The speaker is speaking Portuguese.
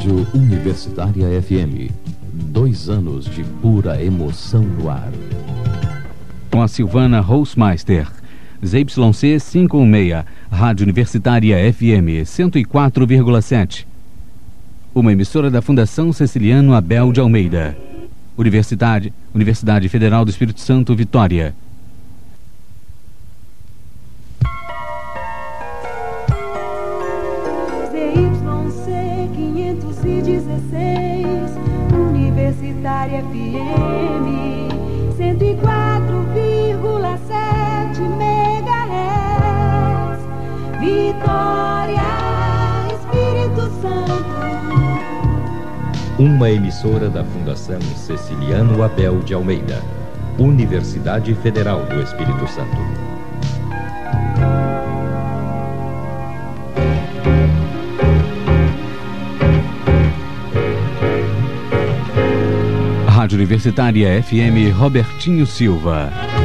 Rádio Universitária FM. 2 anos de pura emoção no ar. Com a Silvana Rossmeister. ZYC 516, Rádio Universitária FM 104,7. Uma emissora da Fundação Ceciliano Abel de Almeida. Universidade Federal do Espírito Santo, Vitória. ZYC 516, Universitária FM 104,7 MHz. Vitória, Espírito Santo. Uma emissora da Fundação Ceciliano Abel de Almeida, Universidade Federal do Espírito Santo. Rádio Universitária FM Robertinho Silva.